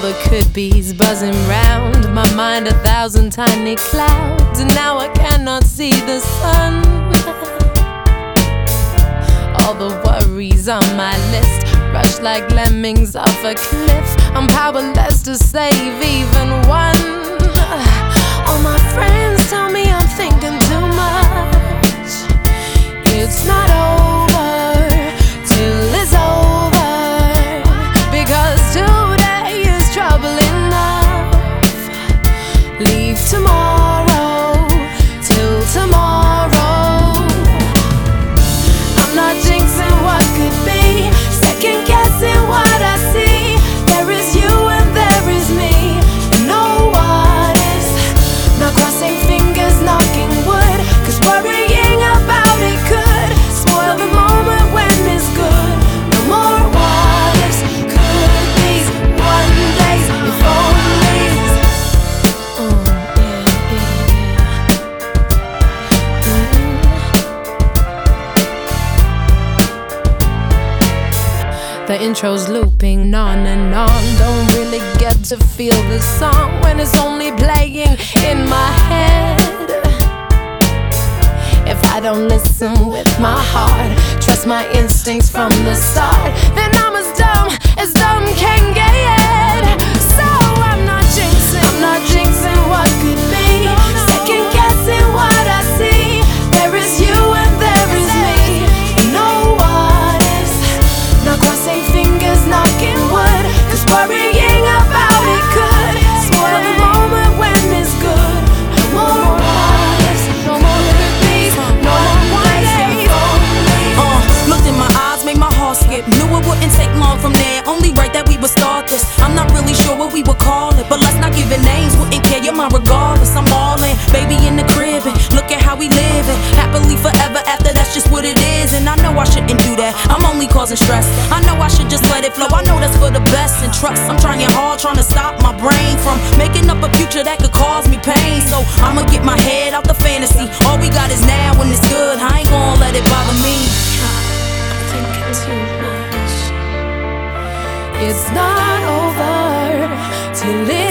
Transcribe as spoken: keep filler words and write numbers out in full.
the could-be's buzzing round my mind, a thousand tiny clouds, and now I cannot see the sun. All the worries on my list rush like lemmings off a cliff. I'm powerless to save even one. All my friends tell me I'm thinking too much. It's not over till it's over, because today is trouble enough. Leave tomorrow till tomorrow. I'm not jinxing what could be, second guessing what I see. There is you and there is me, and no one is. Not crossing fingers, knocking wood, cause worrying about it could spoil the moment when it's good. No more what ifs, could be's, one days, if only's. Oh, yeah, yeah, yeah. The intro's looping on and on. Don't really get to feel the song when it's only playing in my head. If I don't listen with my heart, trust my instincts from the start, then I'm as dumb as dumb can get. So I'm not jinxing, I'm not jinxing what could be, second guessing what I see. There is you and there is me, and no what ifs. Not crossing fingers, knocking wood, cause worrying about it could spoil the moment when it's good. No more what ifs, no more could-be's, no more days. Uh, looked in my eyes, made my heart skip. Knew it wouldn't take long from there, only right that we would start this. I'm not really sure what we would call it, but let's not give it names. Wouldn't care, you're mine regardless. I'm all in, baby in the crib, and look at how we living happily forever after. That's just what it is, and I know I shouldn't do that. I'm only causing stress. I know I should just let it flow. I know that's for the best, and trust, I'm trying hard, trying to stop my brain from making up a future that could cause me pain. So I'ma get my head out the fantasy. All we got is now, and it's good. I ain't gonna let it bother me. I'm thinking too much. It's not over till it